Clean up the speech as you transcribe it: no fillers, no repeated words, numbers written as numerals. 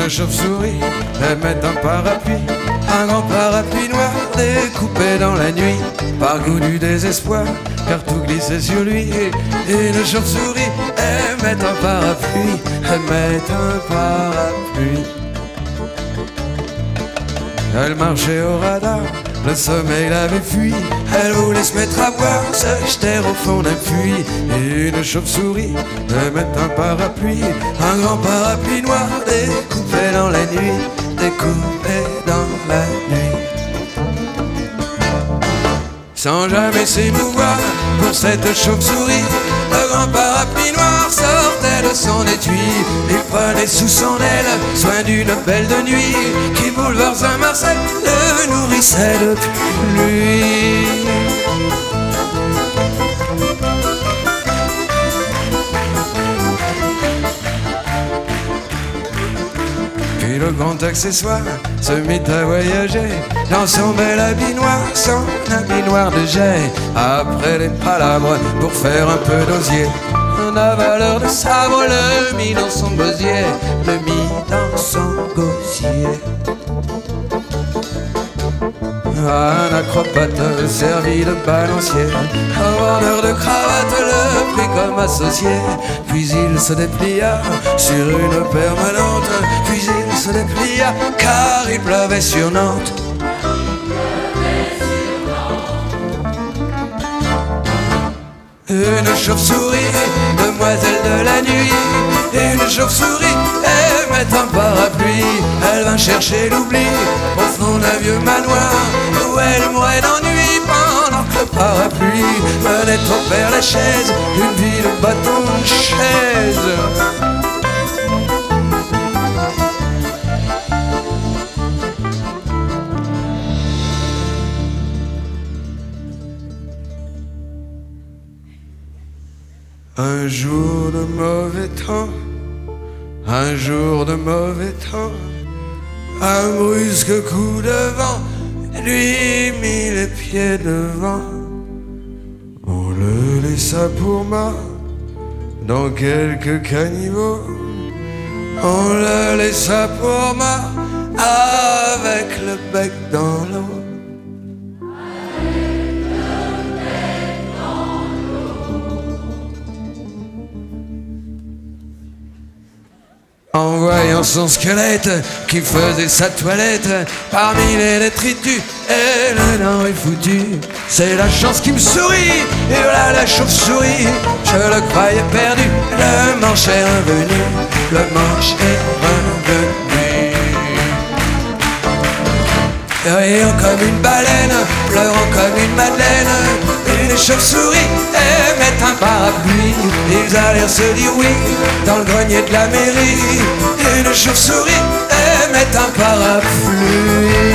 Une chauve-souris aimait un parapluie, un grand parapluie noir découpé dans la nuit, par goût du désespoir, car tout glissait sur lui. Une chauve-souris aimait un parapluie, aimait un parapluie. Elle marchait au radar, le sommeil l'avait fui. Elle voulait se mettre à boire, se jeter au fond d'un puits. Et une chauve-souris aimait un parapluie, un grand parapluie noir découpé dans la nuit, découpé dans la nuit. Sans jamais s'émouvoir pour cette chauve-souris, le grand parapluie noir sortait de son étui. Il prenait sous son aile soin d'une belle de nuit qui, boulevard Saint-Marcel, le nourrissait de pluie. Puis le grand accessoire se mit à voyager dans son bel habit noir, son habit noir de jet. Après les palabres pour faire un peu d'osier, un avaleur de sabre le mit dans son gosier, le mit dans son gosier. Un acrobate servi de balancier, un vendeur de cravates le prit comme associé. Puis il se déplia sur une permanente, puis il se déplia car il pleuvait sur Nantes. Une chauve-souris, demoiselle de la nuit, une chauve-souris aimait un parapluie. Elle vint chercher l'oubli au fond d'un vieux manoir où elle mourait d'ennui pendant que le parapluie menait au Père Lachaise, une vie de bâton de chaise. Un jour de mauvais temps, un jour de mauvais temps, un brusque coup de vent lui mit les pieds devant. On le laissa pour mort dans quelques caniveaux, on le laissa pour mort avec le bec dans l'eau. En voyant son squelette qui faisait sa toilette parmi les détritus et le dent est foutu, c'est la chance qui me sourit, et voilà la chauve-souris. Je le croyais perdu, le manche est revenu, le manche est revenu. Riant comme une baleine, pleurant comme une madeleine, une chauve-souris aimait un parapluie. Ils allèrent se dire oui dans le grenier de la mairie. Une chauve-souris aimait un parapluie.